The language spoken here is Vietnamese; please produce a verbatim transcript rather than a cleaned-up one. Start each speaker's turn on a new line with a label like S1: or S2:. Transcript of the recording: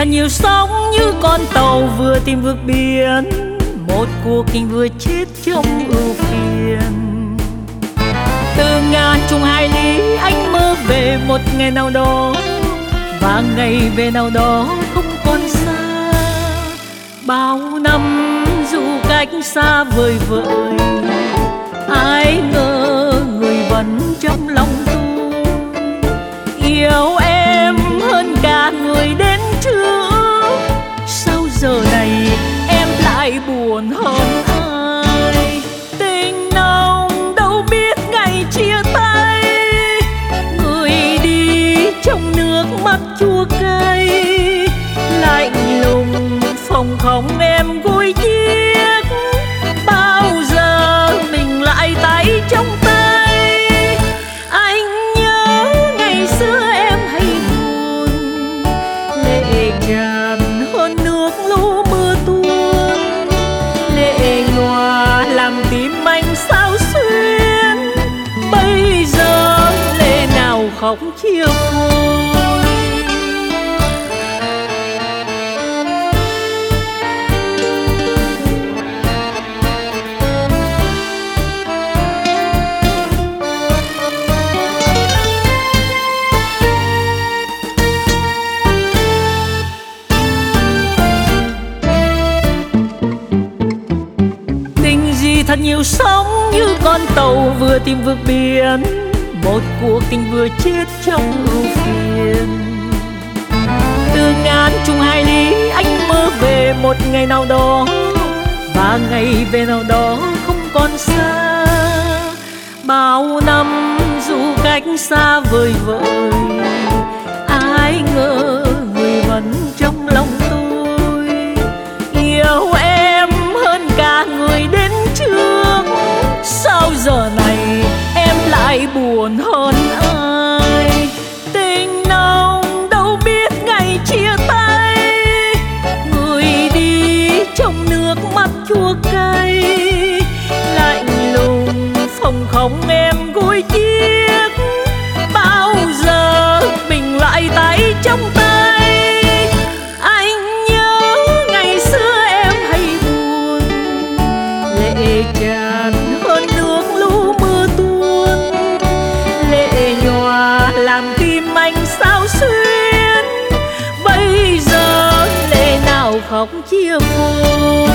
S1: thật nhiều sóng như con tàu vừa tìm vượt biển, một cuộc tình vừa chết trong ưu phiền. Từ ngàn trùng hải lý anh mơ về một ngày nào đó, và ngày về nào đó không còn xa. Bao năm dù cách xa vời vợi, ai ngờ người vẫn trong lòng tôi. Yêu em hơn cả người đến trước, sao giờ này em lại buồn hơn ai. Tình nồng đâu biết ngày chia tay, người đi trong nước mắt chua cay. Lạnh lùng phòng không em gối chiếc, bao giờ mình lại tay trong tay. Anh nhớ ngày xưa em hay buồn, lệ tràn hơn nước lũ mưa tuôn. Lệ nhòa làm tim anh xao xuyên, bây giờ lệ nào khóc chia phôi. Thật nhiều sóng như con tàu vừa tìm vượt biển, một cuộc tình vừa chết trong ưu phiền. Từ ngàn trùng hải lý anh mơ về một ngày nào đó, và ngày về nào đó không còn xa. Bao năm dù cách xa vời vợi, ai ngờ người vẫn trong lòng tôi. Yêu em hơn cả người đến trước, sao giờ này em lại buồn hơn ai. Tình nồng đâu biết ngày chia tay, người đi trong nước mắt chua cay. Lạnh lùng phòng không em gối chiếc, bao giờ mình lại tay trong tay. Anh nhớ ngày xưa em hay buồn, lệ tràn hơn nước lũ mưa tuôn. Lệ nhòa làm tim anh xao xuyên, bây giờ lệ nào khóc chia phôi.